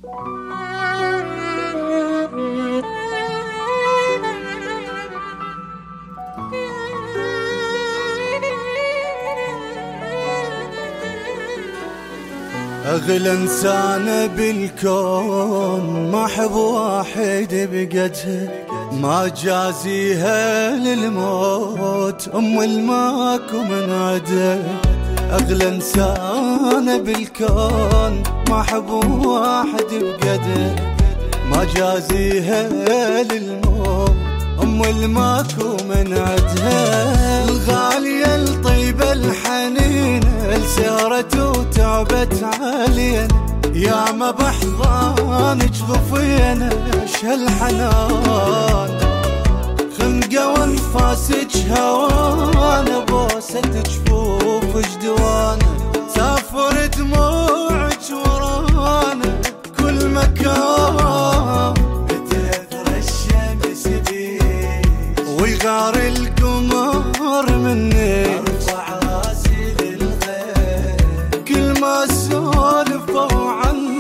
أغلى إنسانة بالكون ما أحب واحد بقدها، ما جازيها للموت أم الماكو من عدها. أغلى إنسانة بالكون ما أحب واحد بقدها، ما جازيها للموت أم الماكو من عدها. الغالية الطيبة الحنينة لسهرت وتعبت علينا، يا ما بحضانك غفينا شهالحنان. خنقة وانفاسك هوانا، بوستك جفوفك دوانا، سافر دموعك ورانا كل مكان. بتأثر الشمس بيك ويغار القمر مني، ارفع راسي للغير كل ما سولفوا عني.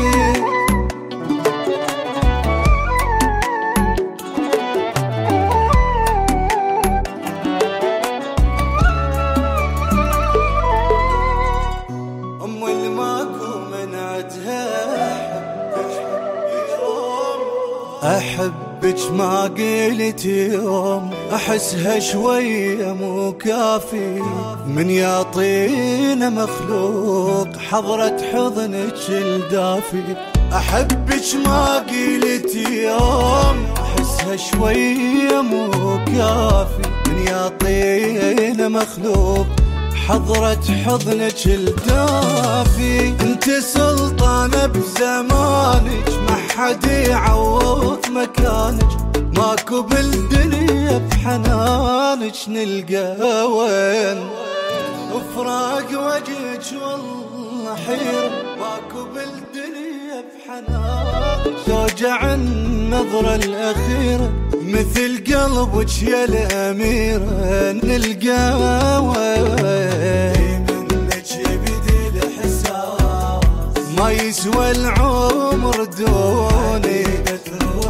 ام الماكو من عدها، أحبك ما قلت يوم، أحسها شوية مو كافي، من يعطينا مخلوق حضرة حضنك الدافي. أحبك ما قلت يوم، أحسها شوية مو كافي، من يعطينا مخلوق حضرة حضنك الدافي. انت سلطانة بزمانك، ما حد يعوض مكانك، ماكو بالدنيا بحنانك نلقى وين. وفراق وجهك والله حيرة، ماكو بالدنيا بحنانك. توجع النظرة الأخيرة مثل قلبك يا الأميرة نلقى وين. منك يبدي الإحساس ما يسوى العمر دوني، بتروح